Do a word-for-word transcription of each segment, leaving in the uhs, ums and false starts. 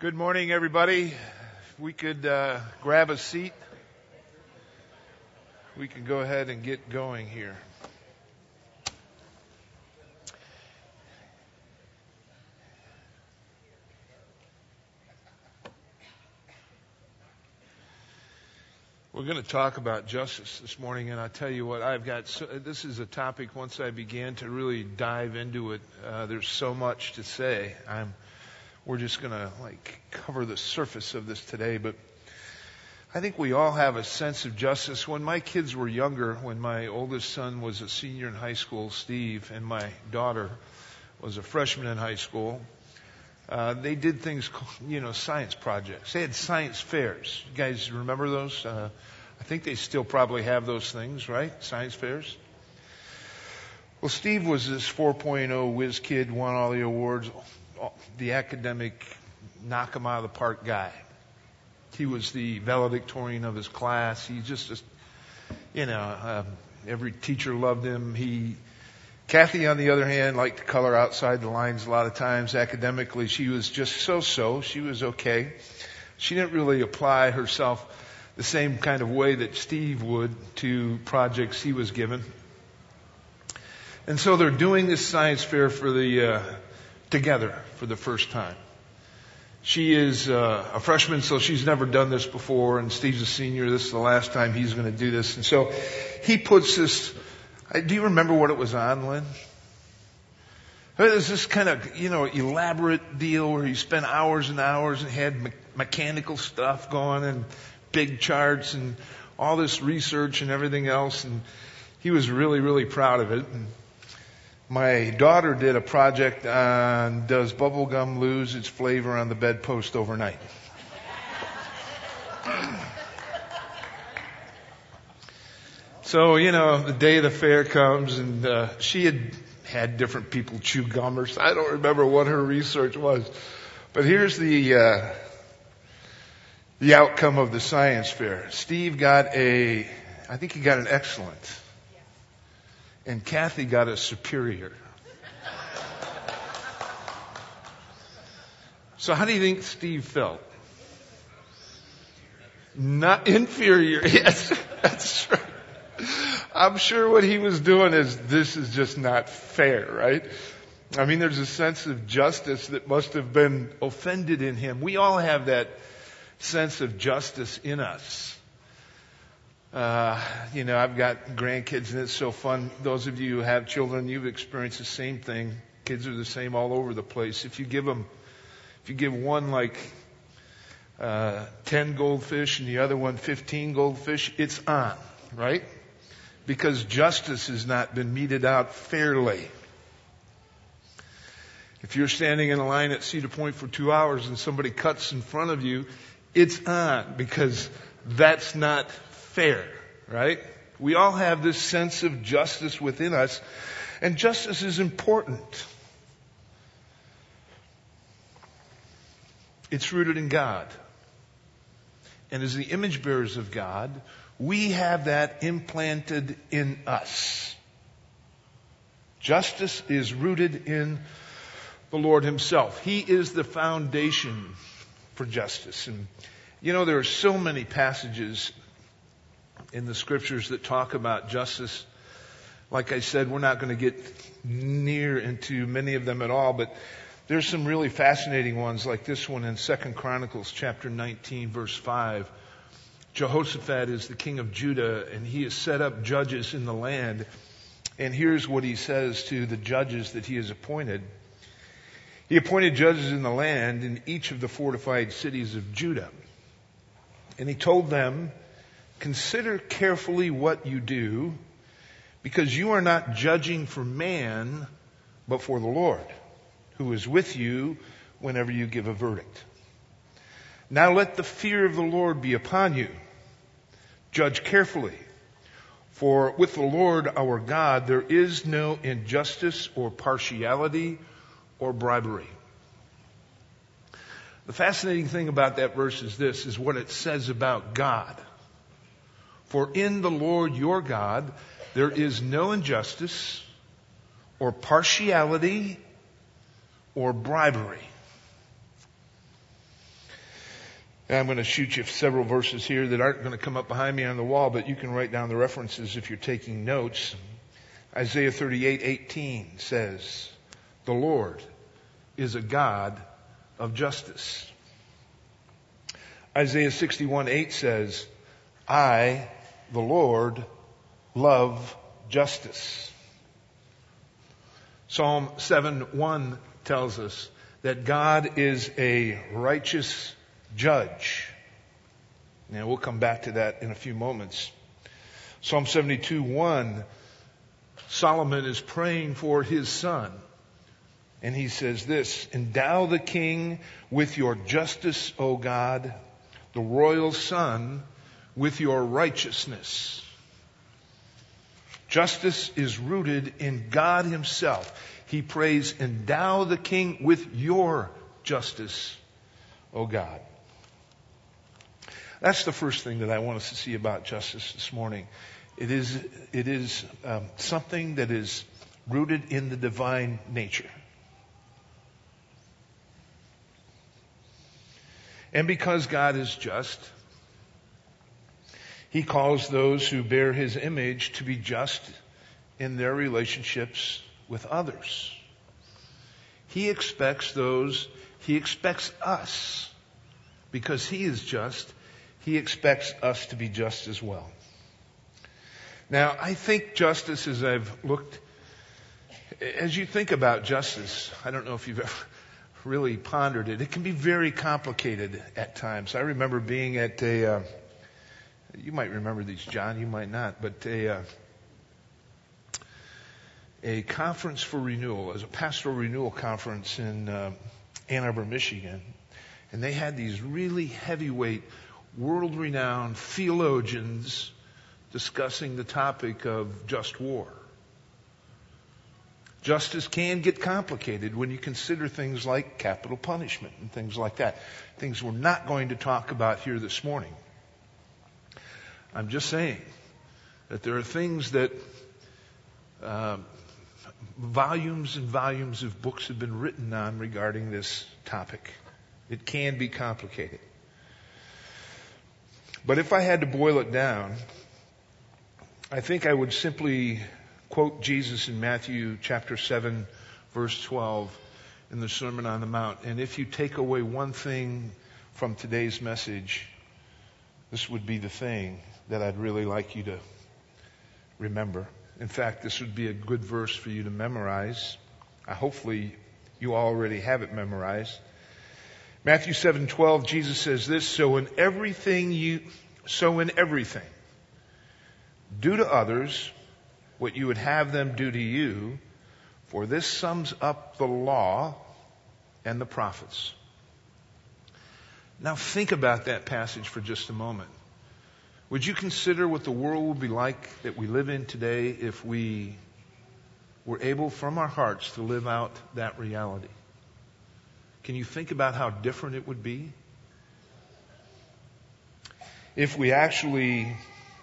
Good morning, everybody. If we could uh, grab a seat, we can go ahead and get going here. We're going to talk about justice this morning, and I tell you what, I've got. So, this is a topic. Once I began to really dive into it, uh, there's so much to say. I'm. We're just going to like cover the surface of this today, but I think we all have a sense of justice. When my kids were younger, when my oldest son was a senior in high school, Steve, and my daughter was a freshman in high school, uh, they did things, you know, science projects. They had science fairs. You guys remember those? Uh, I think they still probably have those things, right? Science fairs. Well, Steve was this four point oh whiz kid, won all the awards, the academic knock him out of the park guy. He was the valedictorian of his class. He just, just you know, um, every teacher loved him. He, Kathy, on the other hand, liked to color outside the lines a lot of times. Academically, she was just so-so. She was okay. She didn't really apply herself the same kind of way that Steve would to projects he was given. And so they're doing this science fair for the uh, together for the first time. She is uh, a freshman, so she's never done this before, and Steve's a senior. This is the last time he's going to do this. And so he puts this, do you remember what it was on, Lynn? It was this kind of, you know, elaborate deal where he spent hours and hours and had me- mechanical stuff going and big charts and all this research and everything else. And he was really, really proud of it. And my daughter did a project on does bubblegum lose its flavor on the bedpost overnight? So, you know, the day of the fair comes and uh, she had had different people chew gum or I don't remember what her research was. But here's the uh, the outcome of the science fair. Steve got a, I think he got an excellent. And Kathy got a superior. So how do you think Steve felt? Not inferior. Yes, that's right. I'm sure what he was doing is, this is just not fair, right? I mean, there's a sense of justice that must have been offended in him. We all have that sense of justice in us. Uh, you know, I've got grandkids and it's so fun. Those of you who have children, you've experienced the same thing. Kids are the same all over the place. If you give them, if you give one like, uh, ten goldfish and the other one fifteen goldfish, it's on, right? Because justice has not been meted out fairly. If you're standing in a line at Cedar Point for two hours and somebody cuts in front of you, it's on because that's not fair, right? We all have this sense of justice within us, and justice is important. It's rooted in God. And as the image bearers of God, we have that implanted in us. Justice is rooted in the Lord Himself. He is the foundation for justice. And, you know, there are so many passages in the scriptures that talk about justice. Like I said, we're not going to get near into many of them at all, but there's some really fascinating ones like this one in Second Chronicles chapter nineteen verse five. Jehoshaphat is the king of Judah and he has set up judges in the land. And here's what he says to the judges that he has appointed. He appointed judges in the land in each of the fortified cities of Judah. And he told them, consider carefully what you do, because you are not judging for man, but for the Lord, who is with you whenever you give a verdict. Now let the fear of the Lord be upon you. Judge carefully, for with the Lord our God there is no injustice or partiality or bribery. The fascinating thing about that verse is this, is what it says about God. For in the Lord your God, there is no injustice or partiality or bribery. And I'm going to shoot you several verses here that aren't going to come up behind me on the wall, but you can write down the references if you're taking notes. Isaiah thirty-eight eighteen says, "The Lord is a God of justice." Isaiah sixty-one eight says, "I, the Lord, love justice." Psalm seven one tells us that God is a righteous judge. Now we'll come back to that in a few moments. Psalm seventy-two one, Solomon is praying for his son. And he says this, "Endow the king with your justice, O God, the royal son with your righteousness." Justice is rooted in God himself. He prays, "Endow the king with your justice, O God." That's the first thing that I want us to see about justice this morning. It is, it is um, something that is rooted in the divine nature. And because God is just, he calls those who bear his image to be just in their relationships with others. He expects those, he expects us, because he is just, he expects us to be just as well. Now, I think justice, as I've looked, as you think about justice, I don't know if you've ever really pondered it. It can be very complicated at times. I remember being at a, uh, you might remember these, John, you might not, but a, uh, a conference for renewal, as a pastoral renewal conference in uh, Ann Arbor, Michigan. And they had these really heavyweight, world-renowned theologians discussing the topic of just war. Justice can get complicated when you consider things like capital punishment and things like that. Things we're not going to talk about here this morning. I'm just saying that there are things that uh, volumes and volumes of books have been written on regarding this topic. It can be complicated. But if I had to boil it down, I think I would simply quote Jesus in Matthew chapter seven, verse twelve in the Sermon on the Mount. And if you take away one thing from today's message, this would be the thing that I'd really like you to remember. In fact, this would be a good verse for you to memorize. Uh, hopefully you already have it memorized. Matthew seven twelve, Jesus says this, so in everything you, so in everything, do to others what you would have them do to you, for this sums up the law and the prophets. Now think about that passage for just a moment. Would you consider what the world would be like that we live in today if we were able from our hearts to live out that reality? Can you think about how different it would be if we actually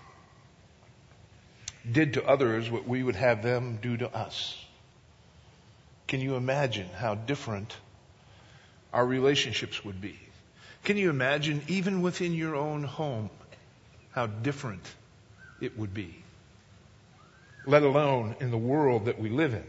did to others what we would have them do to us? Can you imagine how different our relationships would be? Can you imagine, even within your own home, how different it would be? Let alone in the world that we live in.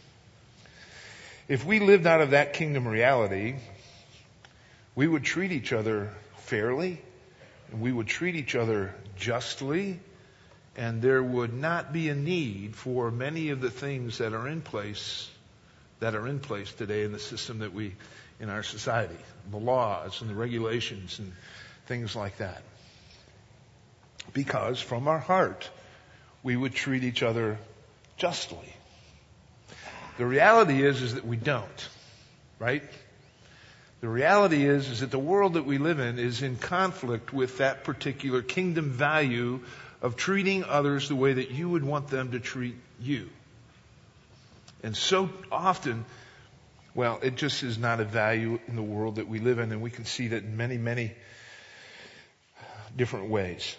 If we lived out of that kingdom reality, we would treat each other fairly, and we would treat each other justly, and there would not be a need for many of the things that are in place, that are in place today in the system that we, in our society, the laws and the regulations and things like that. Because from our heart, we would treat each other justly. The reality is, is that we don't, right? The reality is, is that the world that we live in is in conflict with that particular kingdom value of treating others the way that you would want them to treat you. And so often, well, it just is not a value in the world that we live in, and we can see that in many, many different ways.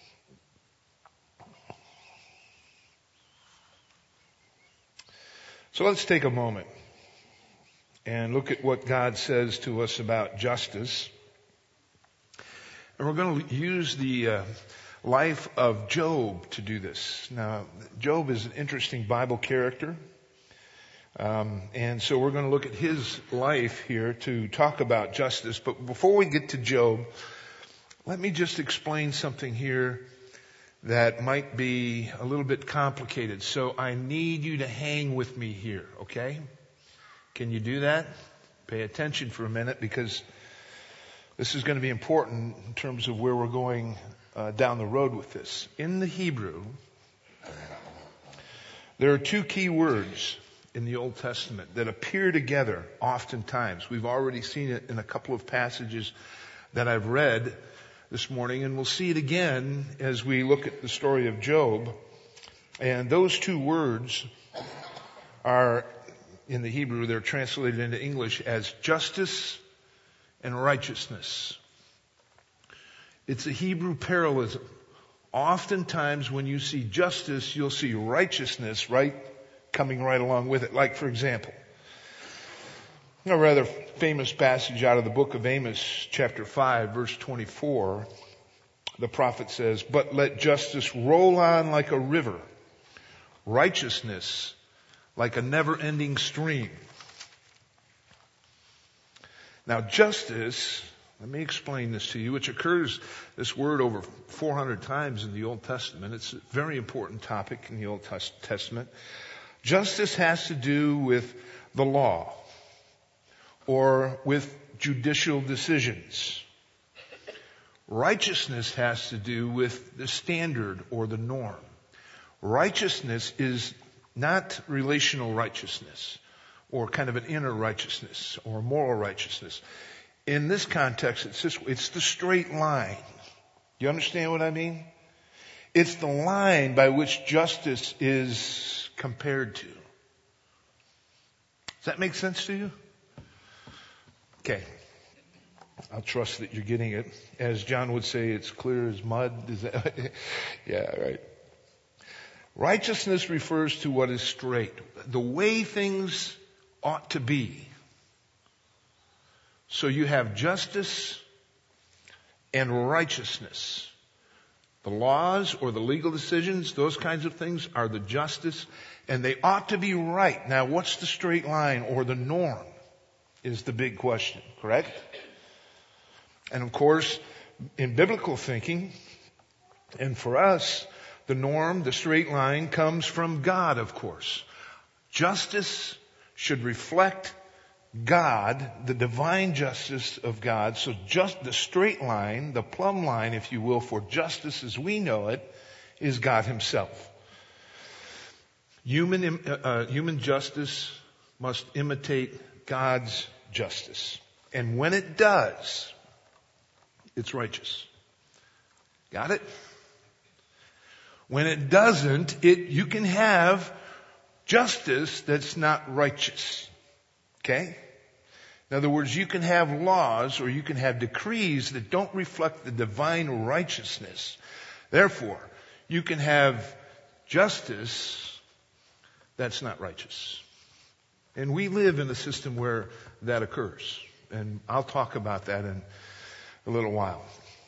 So let's take a moment and look at what God says to us about justice. And we're going to use the uh, life of Job to do this. Now, Job is an interesting Bible character. Um, and so we're going to look at his life here to talk about justice. But before we get to Job, let me just explain something here that might be a little bit complicated. So I need you to hang with me here, okay? Can you do that? Pay attention for a minute, because this is going to be important in terms of where we're going uh, down the road with this. In the Hebrew, there are two key words in the Old Testament that appear together oftentimes. We've already seen it in a couple of passages that I've read this morning, and we'll see it again as we look at the story of Job. And those two words are, in the Hebrew, they're translated into English as justice and righteousness. It's a Hebrew parallelism. Oftentimes when you see justice, you'll see righteousness right coming right along with it. Like, for example, a rather famous passage out of the book of Amos, chapter five, verse twenty-four. The prophet says, "But let justice roll on like a river, righteousness like a never-ending stream." Now, justice, let me explain this to you, which occurs, this word, over four hundred times in the Old Testament. It's a very important topic in the Old Testament. Justice has to do with the law or with judicial decisions. Righteousness has to do with the standard or the norm. Righteousness is not relational righteousness, or kind of an inner righteousness, or moral righteousness. In this context, it's this, it's the straight line. You understand what I mean? It's the line by which justice is compared to. Does that make sense to you? Okay. I'll trust that you're getting it. As John would say, it's clear as mud. Is that? Yeah, right. Righteousness refers to what is straight, the way things ought to be. So you have justice and righteousness. The laws or the legal decisions, those kinds of things, are the justice, and they ought to be right. Now, what's the straight line or the norm is the big question, correct? And of course, in biblical thinking, and for us, the norm, the straight line, comes from God, of course. Justice should reflect God, the divine justice of God. So just the straight line, the plumb line, if you will, for justice as we know it, is God himself. Human, uh, human justice must imitate God's justice. And when it does, it's righteous. Got it? When it doesn't, it, you can have justice that's not righteous. Okay? In other words, you can have laws or you can have decrees that don't reflect the divine righteousness. Therefore, you can have justice that's not righteous. And we live in a system where that occurs. And I'll talk about that in a little while.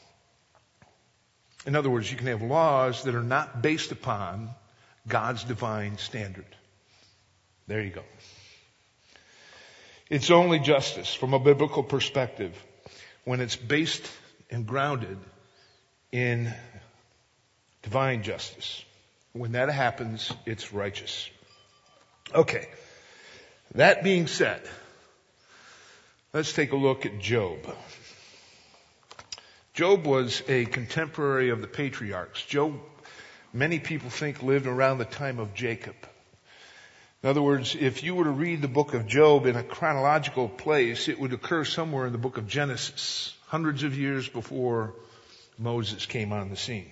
In other words, you can have laws that are not based upon God's divine standard. There you go. It's only justice from a biblical perspective when it's based and grounded in divine justice. When that happens, it's righteous. Okay. That being said, let's take a look at Job. Job was a contemporary of the patriarchs. Job, many people think, lived around the time of Jacob. In other words, if you were to read the book of Job in a chronological place, it would occur somewhere in the book of Genesis, hundreds of years before Moses came on the scene.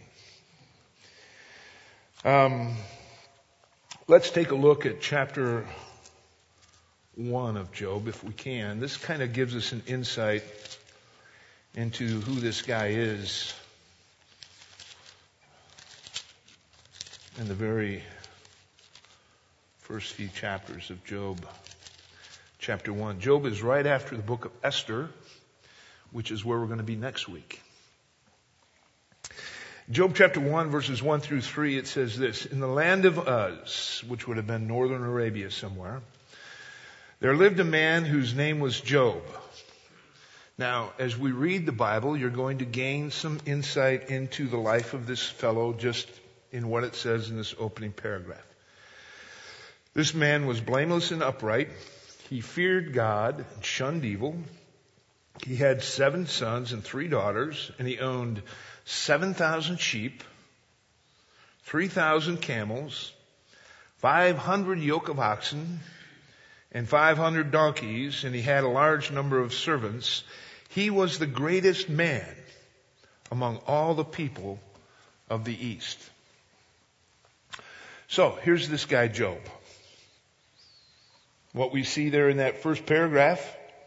Um, let's take a look at chapter one of Job, if we can. This kind of gives us an insight into who this guy is in the very first few chapters of Job. Chapter one. Job is right after the book of Esther, which is where we're going to be next week. Job chapter one, verses one through three, it says this: In the land of Uz, which would have been northern Arabia somewhere, there lived a man whose name was Job. Now, as we read the Bible, you're going to gain some insight into the life of this fellow just in what it says in this opening paragraph. This man was blameless and upright. He feared God and shunned evil. He had seven sons and three daughters, and he owned seven thousand sheep, three thousand camels, five hundred yoke of oxen, and five hundred donkeys, and he had a large number of servants. He was the greatest man among all the people of the East. So, here's this guy Job. What we see there in that first paragraph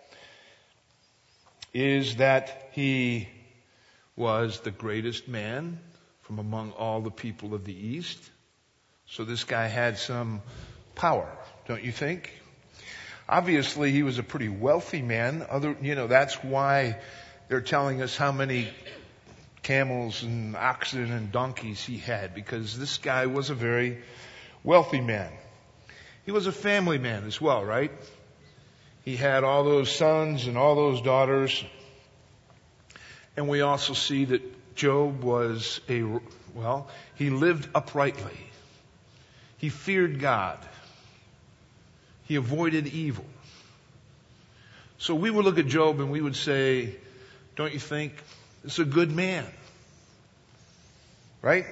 is that he was the greatest man from among all the people of the East. So this guy had some power, don't you think? Obviously, he was a pretty wealthy man. Other, you know, that's why they're telling us how many camels and oxen and donkeys he had, because this guy was a very wealthy man. He was a family man as well, right? He had all those sons and all those daughters. And we also see that Job was a, well, he lived uprightly. He feared God. He avoided evil. So we would look at Job and we would say, don't you think this is a good man? Right?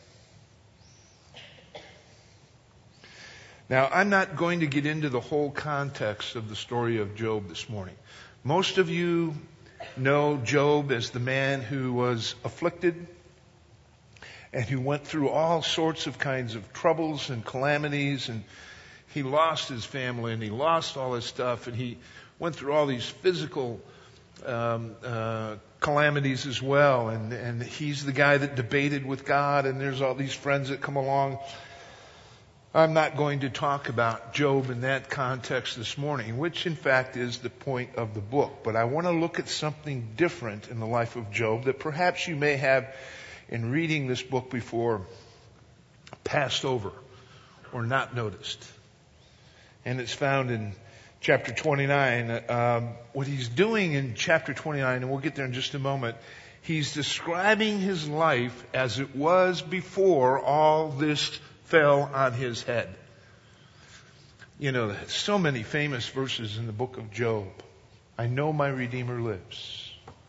Now, I'm not going to get into the whole context of the story of Job this morning. Most of you know Job as the man who was afflicted and who went through all sorts of kinds of troubles and calamities, and he lost his family and he lost all his stuff, and he went through all these physical um, uh, calamities as well. And, and he's the guy that debated with God, and there's all these friends that come along. I'm not going to talk about Job in that context this morning, which in fact is the point of the book. But I want to look at something different in the life of Job that perhaps you may have, in reading this book before, passed over or not noticed. And it's found in chapter twenty-nine. Um, what he's doing in chapter twenty-nine, and we'll get there in just a moment, he's describing his life as it was before all this fell on his head. You know, so many famous verses in the book of Job. I know my Redeemer lives.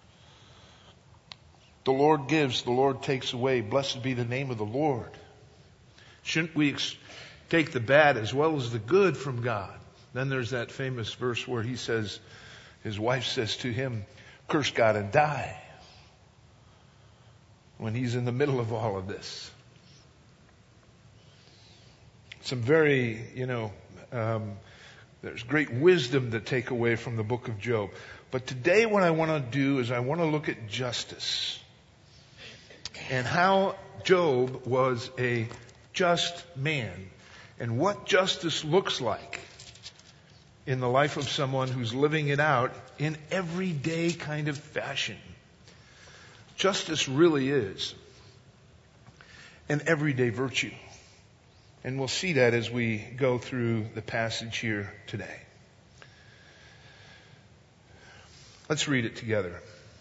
The Lord gives, the Lord takes away. Blessed be the name of the Lord. Shouldn't we ex- take the bad as well as the good from God? Then there's that famous verse where he says, his wife says to him, curse God and die. When he's in the middle of all of this. Some very, you know, um, there's great wisdom to take away from the book of Job. But today what I want to do is I want to look at justice. And how Job was a just man. And what justice looks like in the life of someone who's living it out in everyday kind of fashion. Justice really is an everyday virtue. And we'll see that as we go through the passage here today. Let's read it together.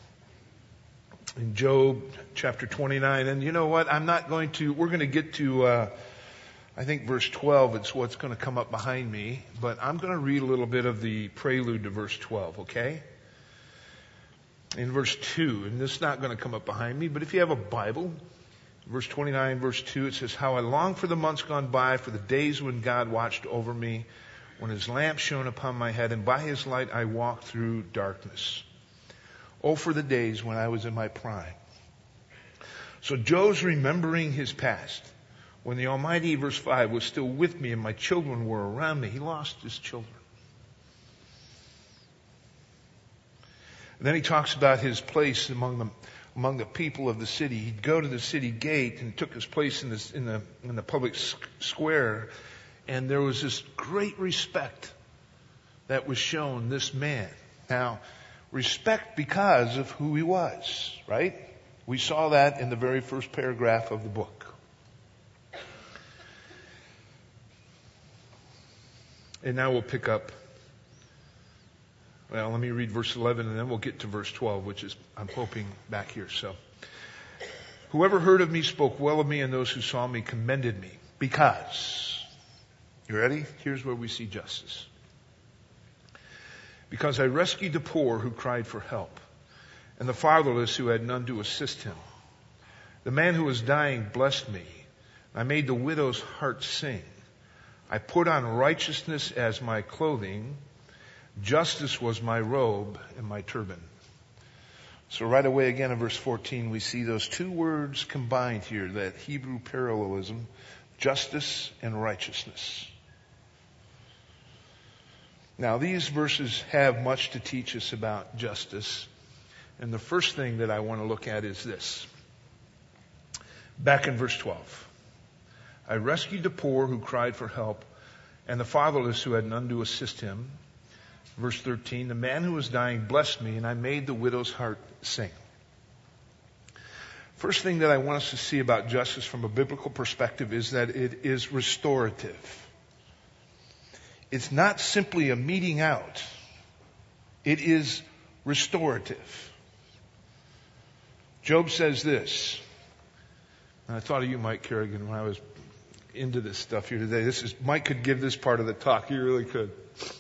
In Job chapter twenty-nine. And you know what? I'm not going to, we're going to get to, uh, I think verse twelve. It's what's going to come up behind me. But I'm going to read a little bit of the prelude to verse twelve, okay? In verse two, and this is not going to come up behind me, but if you have a Bible, verse twenty-nine, verse two, it says, how I long for the months gone by, for the days when God watched over me, when his lamp shone upon my head, and by his light I walked through darkness. Oh, for the days when I was in my prime. So Job's remembering his past. When the Almighty, verse five, was still with me and my children were around me. He lost his children. And then he talks about his place among the among the people of the city. He'd go to the city gate and took his place in, this, in the in the public square, and there was this great respect that was shown this man. Now, respect because of who he was, right? We saw that in the very first paragraph of the book. And now we'll pick up, well, let me read verse eleven and then we'll get to verse twelve, which is, I'm hoping, back here. So, whoever heard of me spoke well of me, and those who saw me commended me. Because, you ready? Here's where we see justice. Because I rescued the poor who cried for help, and the fatherless who had none to assist him. The man who was dying blessed me. I made the widow's heart sing. I put on righteousness as my clothing. Justice was my robe and my turban. So right away again in verse fourteen, we see those two words combined here, that Hebrew parallelism, justice and righteousness. Now these verses have much to teach us about justice. And the first thing that I want to look at is this. Back in verse twelve. I rescued the poor who cried for help, and the fatherless who had none to assist him. Verse thirteen, the man who was dying blessed me, and I made the widow's heart sing. First thing that I want us to see about justice from a biblical perspective is that it is restorative. It's not simply a meting out. It is restorative. Job says this, and I thought of you, Mike Kerrigan, when I was into this stuff here today. This is, Mike could give this part of the talk. He really could.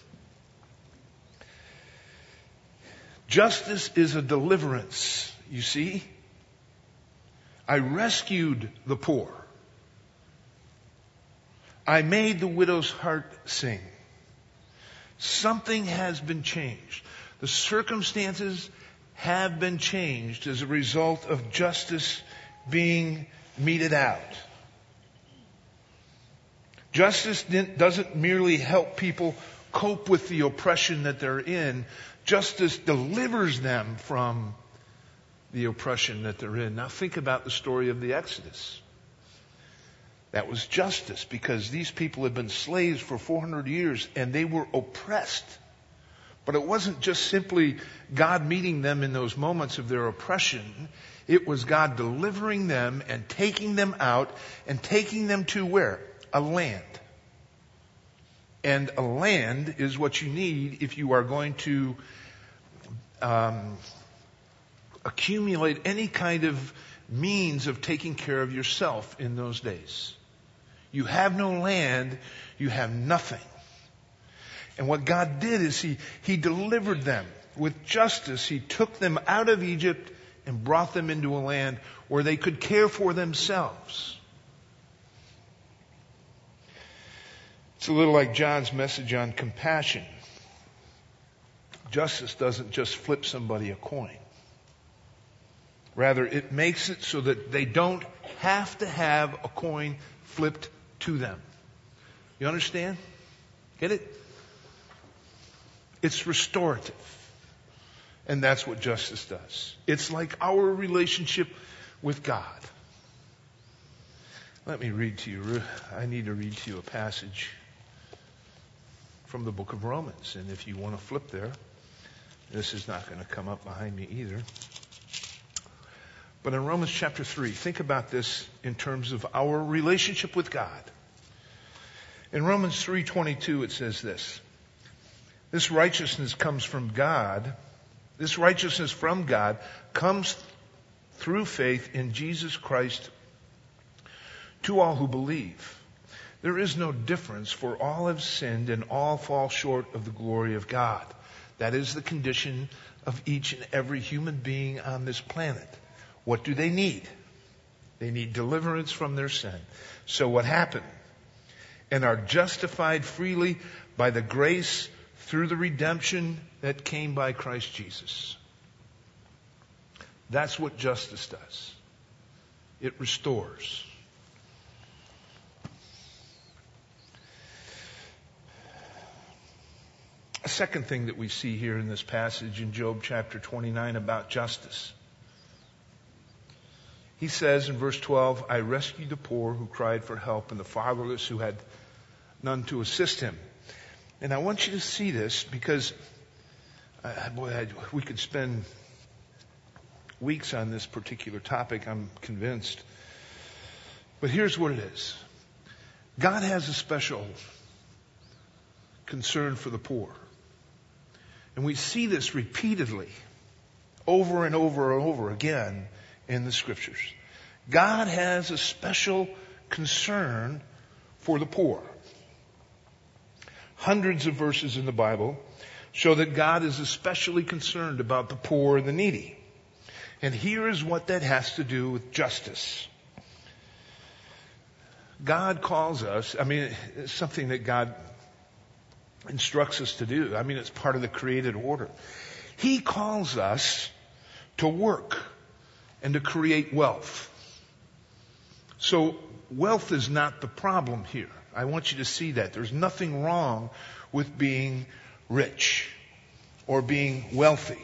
Justice is a deliverance, you see. I rescued the poor. I made the widow's heart sing. Something has been changed. The circumstances have been changed as a result of justice being meted out. Justice doesn't merely help people cope with the oppression that they're in. Justice delivers them from the oppression that they're in. Now think about the story of the Exodus. That was justice, because these people had been slaves for four hundred years and they were oppressed. But it wasn't just simply God meeting them in those moments of their oppression. It was God delivering them and taking them out and taking them to where? A land. And a land is what you need if you are going to um, accumulate any kind of means of taking care of yourself in those days. You have no land, you have nothing. And what God did is He, He delivered them with justice. He took them out of Egypt and brought them into a land where they could care for themselves. It's a little like John's message on compassion. Justice doesn't just flip somebody a coin. Rather, it makes it so that they don't have to have a coin flipped to them. You understand? Get it? It's restorative. And that's what justice does. It's like our relationship with God. Let me read to you. I need to read to you a passage from the book of Romans. And if you want to flip there, this is not going to come up behind me either. But in Romans chapter three, think about this in terms of our relationship with God. In Romans three twenty-two, it says this. This righteousness comes from God. This righteousness from God comes through faith in Jesus Christ to all who believe. There is no difference, for all have sinned and all fall short of the glory of God. That is the condition of each and every human being on this planet. What do they need? They need deliverance from their sin. So what happened? And are justified freely by the grace through the redemption that came by Christ Jesus. That's what justice does. It restores. A second thing that we see here in this passage in Job chapter twenty-nine about justice. He says in verse twelve, I rescued the poor who cried for help and the fatherless who had none to assist him. And I want you to see this because, uh, boy, I, we could spend weeks on this particular topic, I'm convinced. But here's what it is. God has a special concern for the poor. And we see this repeatedly, over and over and over again in the Scriptures. God has a special concern for the poor. Hundreds of verses in the Bible show that God is especially concerned about the poor and the needy. And here is what that has to do with justice. God calls us, I mean, it's something that God instructs us to do. I mean, it's part of the created order. He calls us to work and to create wealth. So wealth is not the problem here. I want you to see that. There's nothing wrong with being rich or being wealthy.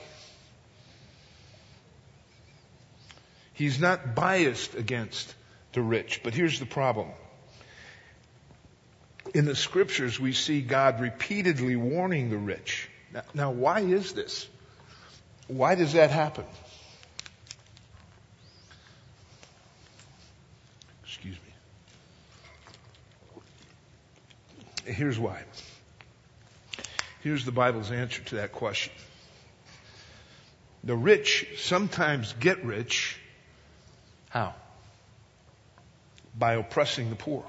He's not biased against the rich, but here's the problem. In the Scriptures, we see God repeatedly warning the rich. Now, now why is this? Why does that happen? Excuse me. Here's why. Here's the Bible's answer to that question. The rich sometimes get rich. How? By oppressing the poor.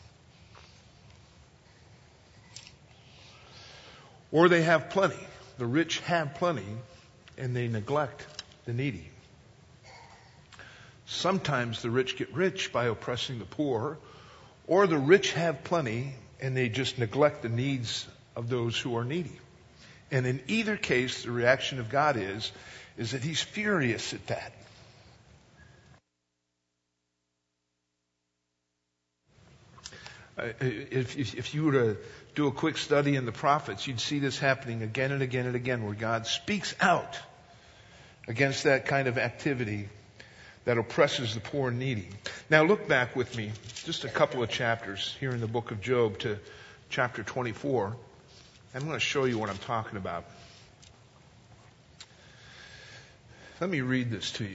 Or they have plenty. The rich have plenty and they neglect the needy. Sometimes the rich get rich by oppressing the poor, or the rich have plenty and they just neglect the needs of those who are needy. And in either case, the reaction of God is, is that He's furious at that. If, if, if you were to do a quick study in the prophets, you'd see this happening again and again and again, where God speaks out against that kind of activity that oppresses the poor and needy. Now look back with me just a couple of chapters here in the book of Job to chapter twenty-four. I'm going to show you what I'm talking about. Let me read this to you.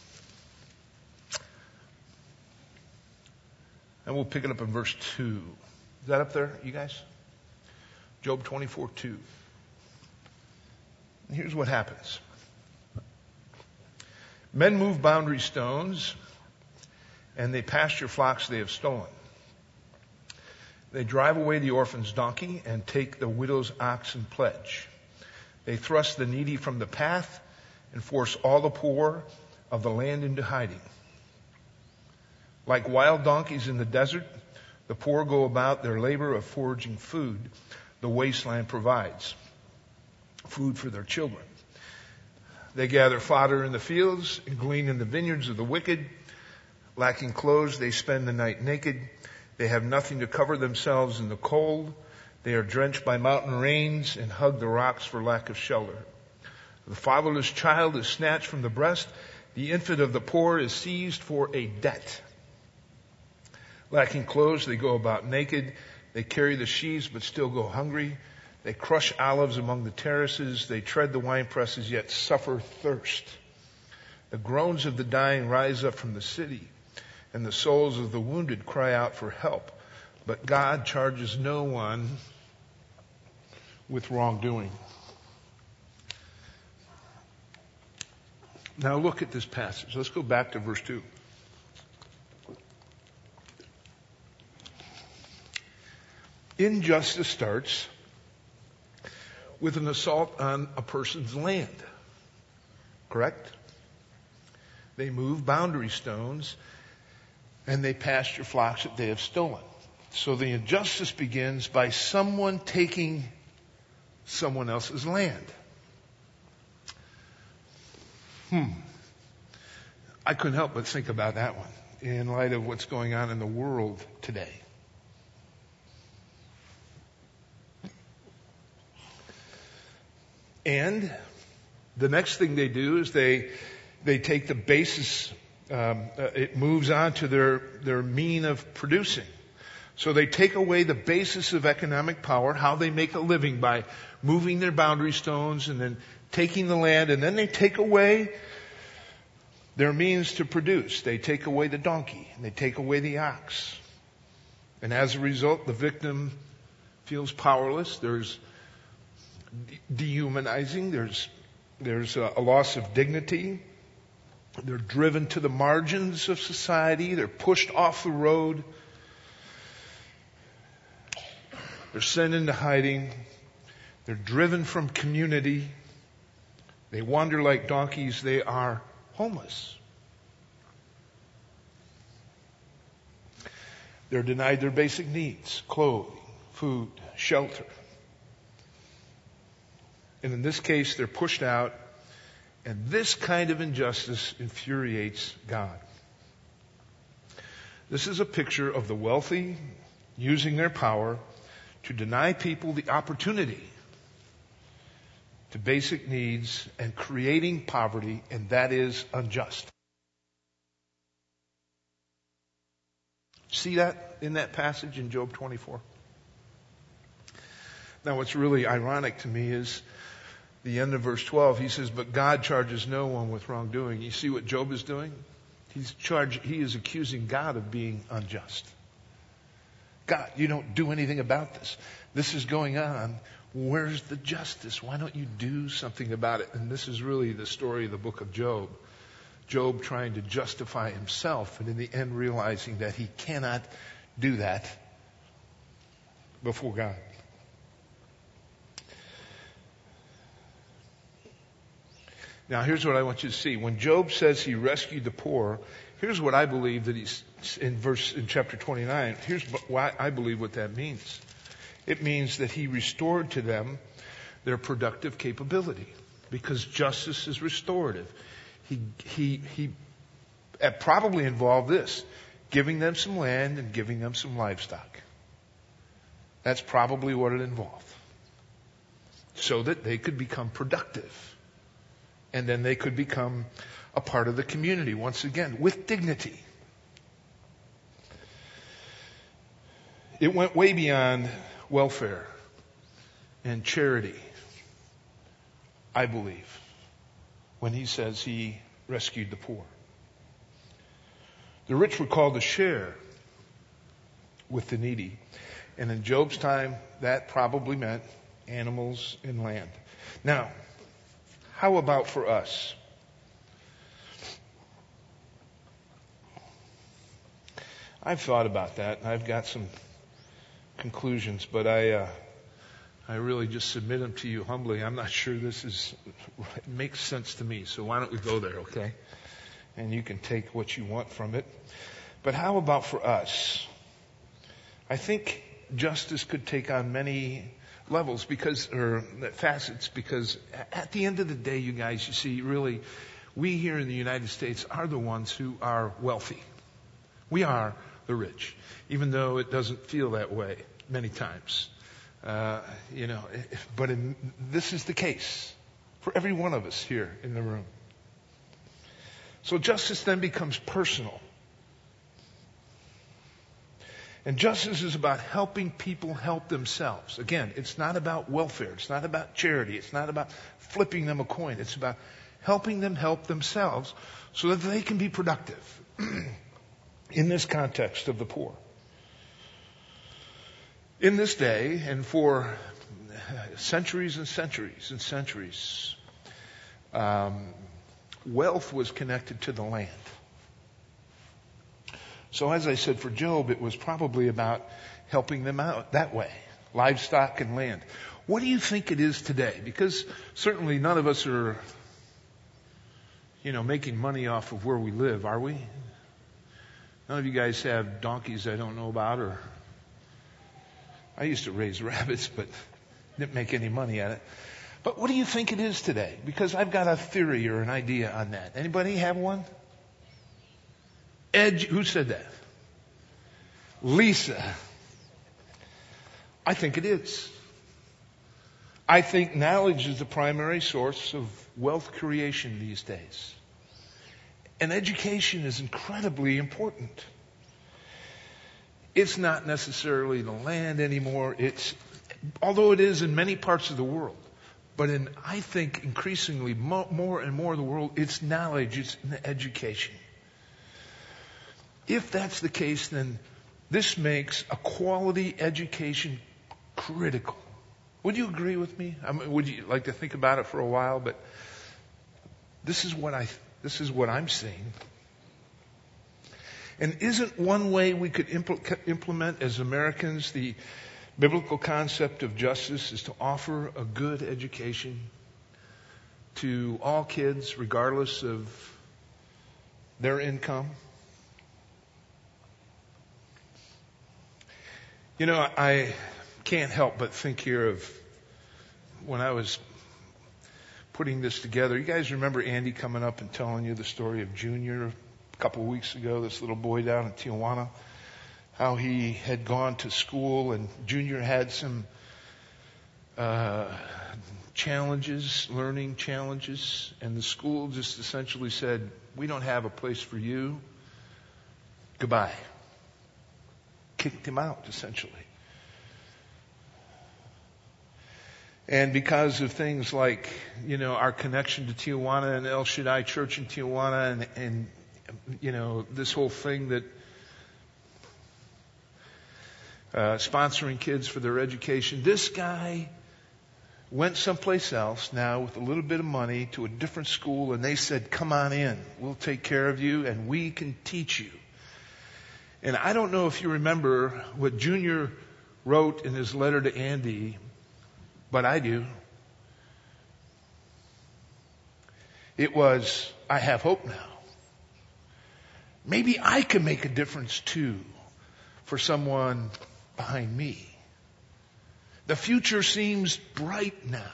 And we'll pick it up in verse two. Is that up there, you guys? Job twenty-four two. And here's what happens. Men move boundary stones, and they pasture flocks they have stolen. They drive away the orphan's donkey and take the widow's ox in pledge. They thrust the needy from the path and force all the poor of the land into hiding. Like wild donkeys in the desert, the poor go about their labor of foraging food the wasteland provides, food for their children. They gather fodder in the fields and glean in the vineyards of the wicked. Lacking clothes, they spend the night naked. They have nothing to cover themselves in the cold. They are drenched by mountain rains and hug the rocks for lack of shelter. The fatherless child is snatched from the breast. The infant of the poor is seized for a debt. Lacking clothes, they go about naked. They carry the sheaves but still go hungry. They crush olives among the terraces. They tread the wine presses yet suffer thirst. The groans of the dying rise up from the city, and the souls of the wounded cry out for help. But God charges no one with wrongdoing. Now look at this passage. Let's go back to verse two. Injustice starts with an assault on a person's land. Correct? They move boundary stones and they pasture flocks that they have stolen. So the injustice begins by someone taking someone else's land. Hmm. I couldn't help but think about that one in light of what's going on in the world today. And the next thing they do is they they take the basis, um, uh, it moves on to their, their mean of producing. So they take away the basis of economic power, how they make a living by moving their boundary stones and then taking the land, and then they take away their means to produce. They take away the donkey and they take away the ox. And as a result, the victim feels powerless. There's dehumanizing. There's, there's a, a loss of dignity. They're driven to the margins of society. They're pushed off the road. They're sent into hiding. They're driven from community. They wander like donkeys. They are homeless. They're denied their basic needs: clothing, food, shelter. And in this case, they're pushed out. And this kind of injustice infuriates God. This is a picture of the wealthy using their power to deny people the opportunity to basic needs and creating poverty, and that is unjust. See that in that passage in Job twenty-four? Now, what's really ironic to me is the end of verse twelve. He says, but God charges no one with wrongdoing. You see what Job is doing? He's charged, he is accusing God of being unjust. God, you don't do anything about this. This is going on. Where's the justice? Why don't you do something about it? And this is really the story of the book of Job. Job trying to justify himself, and in the end realizing that he cannot do that before God. Now, here's what I want you to see. When Job says he rescued the poor, here's what I believe that he's in verse in chapter twenty-nine. Here's why I believe what that means. It means that he restored to them their productive capability, because justice is restorative. He he he it probably involved this: giving them some land and giving them some livestock. That's probably what it involved, so that they could become productive. And then they could become a part of the community once again with dignity. It went way beyond welfare and charity, I believe, when he says he rescued the poor. The rich were called to share with the needy. And in Job's time, that probably meant animals and land. Now, how about for us? I've thought about that, and I've got some conclusions, but I uh, I really just submit them to you humbly. I'm not sure this is it makes sense to me, so why don't we go there, okay? And you can take what you want from it. But how about for us? I think justice could take on many levels because, or facets, because at the end of the day, you guys, you see, really, we here in the United States are the ones who are wealthy. We are the rich, even though it doesn't feel that way many times. Uh, you know, but in, this is the case for every one of us here in the room. So justice then becomes personal. And justice is about helping people help themselves. Again, it's not about welfare. It's not about charity. It's not about flipping them a coin. It's about helping them help themselves so that they can be productive in this context of the poor. In this day, and for centuries and centuries and centuries, um, wealth was connected to the land. So as I said, for Job, it was probably about helping them out that way, livestock and land. What do you think it is today? Because certainly none of us are, you know, making money off of where we live, are we? None of you guys have donkeys I don't know about, or I used to raise rabbits, but didn't make any money at it. But what do you think it is today? Because I've got a theory or an idea on that. Anybody have one? Ed, who said that? Lisa. I think it is. I think knowledge is the primary source of wealth creation these days. And education is incredibly important. It's not necessarily the land anymore. It's, although it is in many parts of the world, But in, I think, increasingly, mo- more and more of the world, it's knowledge, it's education. If that's the case, then this makes a quality education critical. Would you agree with me? I mean, would you like to think about it for a while? But this is what I, this is what I'm seeing. And isn't one way we could impl- implement as Americans the biblical concept of justice is to offer a good education to all kids, regardless of their income? You know, I can't help but think here of when I was putting this together. You guys remember Andy coming up and telling you the story of Junior a couple of weeks ago, this little boy down in Tijuana, how he had gone to school and Junior had some uh, challenges, learning challenges, and the school just essentially said, we don't have a place for you. Goodbye. Kicked him out, essentially. And because of things like, you know, our connection to Tijuana and El Shaddai Church in Tijuana and, and you know, this whole thing that uh, sponsoring kids for their education, this guy went someplace else now with a little bit of money to a different school, and they said, come on in. We'll take care of you, and we can teach you. And I don't know if you remember what Junior wrote in his letter to Andy, but I do. It was, I have hope now. Maybe I can make a difference too for someone behind me. The future seems bright now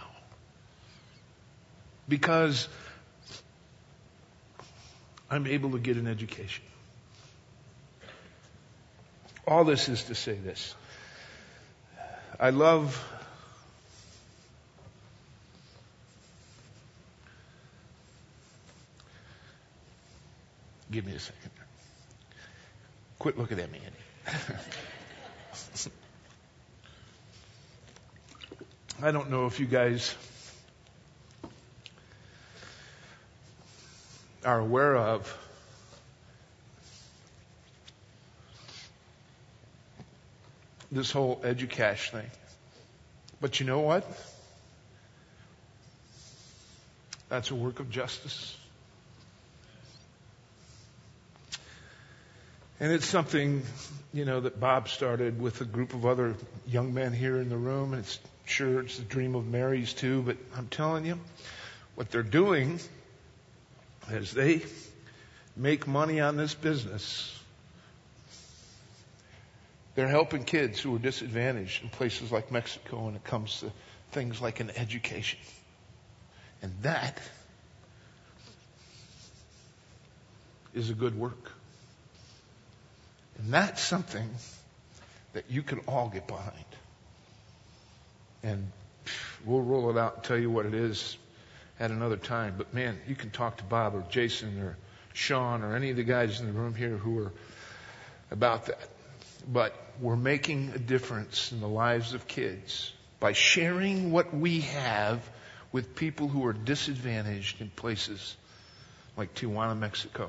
because I'm able to get an education. All this is to say this. I love Give me a second. Quit looking at me, Andy. I don't know if you guys are aware of this whole EduCash thing. But you know what? That's a work of justice. And it's something, you know, that Bob started with a group of other young men here in the room. And it's sure it's the dream of Mary's too. But I'm telling you, what they're doing is they make money on this business. They're helping kids who are disadvantaged in places like Mexico when it comes to things like an education. And that is a good work. And that's something that you can all get behind. And we'll roll it out and tell you what it is at another time. But man, you can talk to Bob or Jason or Sean or any of the guys in the room here who are about that. But we're making a difference in the lives of kids by sharing what we have with people who are disadvantaged in places like Tijuana, Mexico.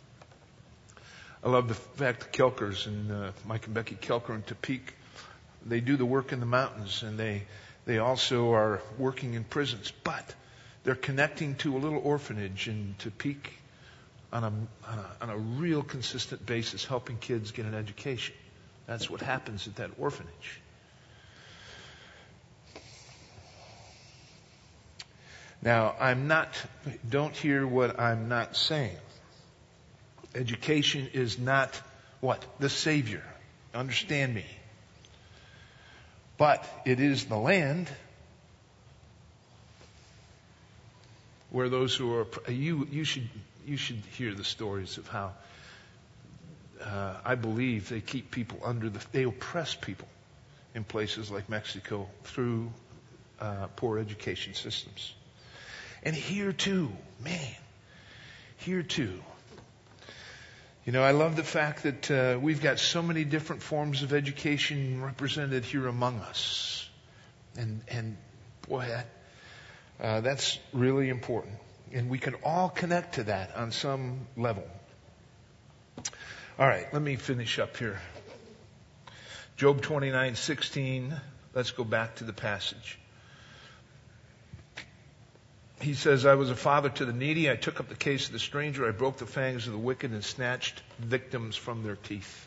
I love the fact the Kelkers and uh, Mike and Becky Kelker in Tepic, they do the work in the mountains, and they they also are working in prisons. But they're connecting to a little orphanage in Tepic on a, on a on a real consistent basis, helping kids get an education. That's what happens at that orphanage. Now, I'm not, don't hear what I'm not saying. Education is not what? The Savior. Understand me. But it is the land where those who are, you, you should, you should hear the stories of how Uh, I believe they keep people under the, they oppress people in places like Mexico through uh, poor education systems. And here too, man, here too. You know, I love the fact that uh, we've got so many different forms of education represented here among us. And, and boy, I, Uh, that's really important. And we can all connect to that on some level. All right, let me finish up here. Job twenty-nine sixteen. Let's go back to the passage. He says, I was a father to the needy. I took up the case of the stranger. I broke the fangs of the wicked and snatched victims from their teeth.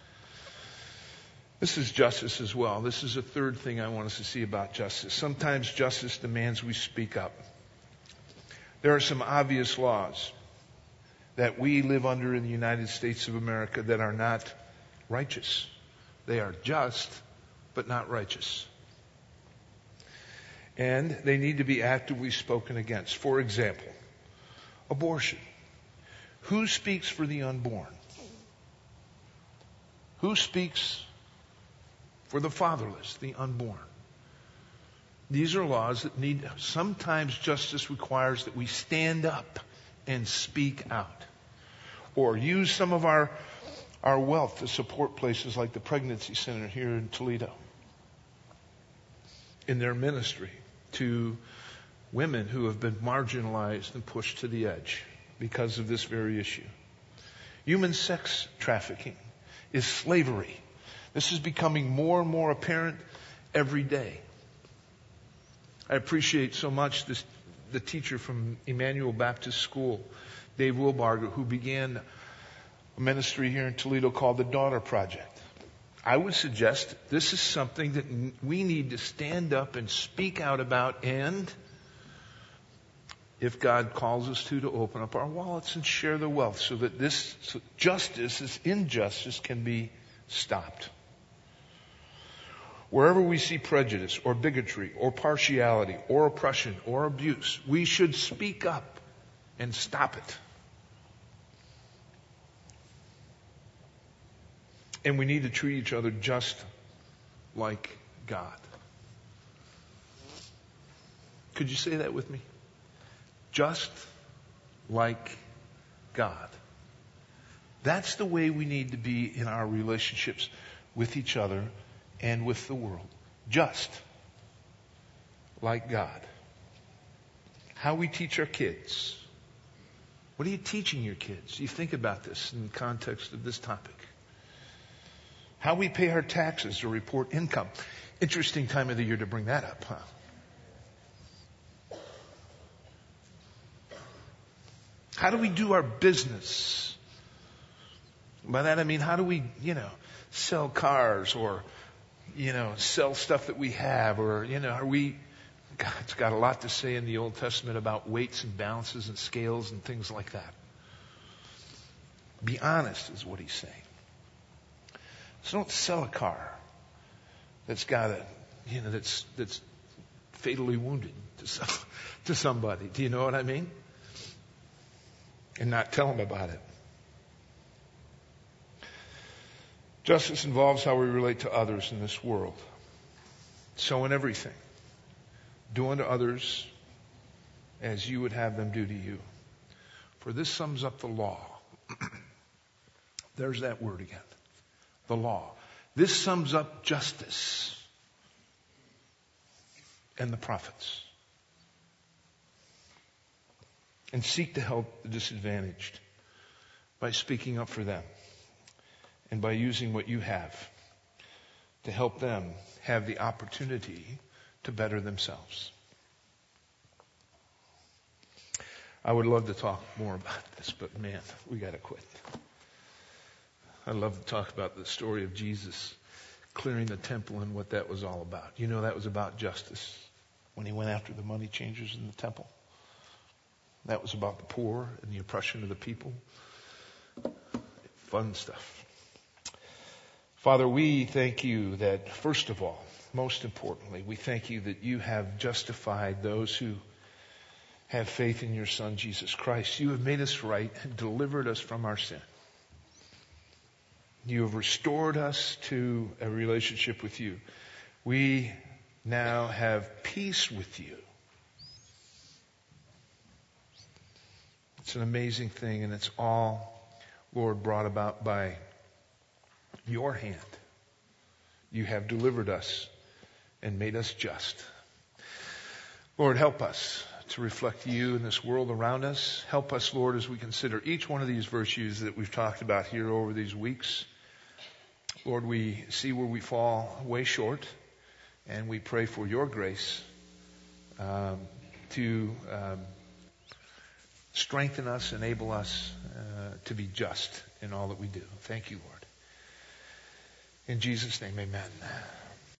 This is justice as well. This is a third thing I want us to see about justice. Sometimes justice demands we speak up. There are some obvious laws that we live under in the United States of America that are not righteous. They are just, but not righteous. And they need to be actively spoken against. For example, abortion. Who speaks for the unborn? Who speaks for the fatherless, the unborn? These are laws that need, sometimes justice requires that we stand up and speak out. Or use some of our, our wealth to support places like the Pregnancy Center here in Toledo in their ministry to women who have been marginalized and pushed to the edge because of this very issue. Human sex trafficking is slavery. This is becoming more and more apparent every day. I appreciate so much this, the teacher from Emmanuel Baptist School, Dave Wilbarger, who began a ministry here in Toledo called the Daughter Project. I would suggest this is something that we need to stand up and speak out about, and if God calls us to, to open up our wallets and share the wealth so that this justice, this injustice can be stopped. Wherever we see prejudice or bigotry or partiality or oppression or abuse, we should speak up and stop it. And we need to treat each other just like God. Could you say that with me? Just like God. That's the way we need to be in our relationships with each other and with the world. Just like God. How we teach our kids. What are you teaching your kids? You think about this in the context of this topic. How we pay our taxes or report income. Interesting time of the year to bring that up, huh? How do we do our business? By that I mean, how do we, you know, sell cars or, you know, sell stuff that we have, or, you know, are we, God's got a lot to say in the Old Testament about weights and balances and scales and things like that. Be honest is what he's saying. So don't sell a car that's got a, you know, that's, that's fatally wounded to some, to somebody. Do you know what I mean? And not tell them about it. Justice involves how we relate to others in this world. So in everything, do unto others as you would have them do to you. For this sums up the law. There's that word again. The law. This sums up justice and the prophets. And seek to help the disadvantaged by speaking up for them and by using what you have to help them have the opportunity to better themselves. I would love to talk more about this, but man, we got to quit. I'd love to talk about the story of Jesus clearing the temple and what that was all about. You know, that was about justice when he went after the money changers in the temple. That was about the poor and the oppression of the people. Fun stuff. Father, we thank you that, first of all, most importantly, we thank you that you have justified those who have faith in your Son, Jesus Christ. You have made us right and delivered us from our sin. You have restored us to a relationship with you. We now have peace with you. It's an amazing thing, and it's all, Lord, brought about by your hand. You have delivered us and made us just. Lord, help us to reflect you in this world around us. Help us, Lord, as we consider each one of these virtues that we've talked about here over these weeks. Lord, we see where we fall way short, and we pray for your grace um, to um, strengthen us, enable us uh, to be just in all that we do. Thank you, Lord. In Jesus' name, amen.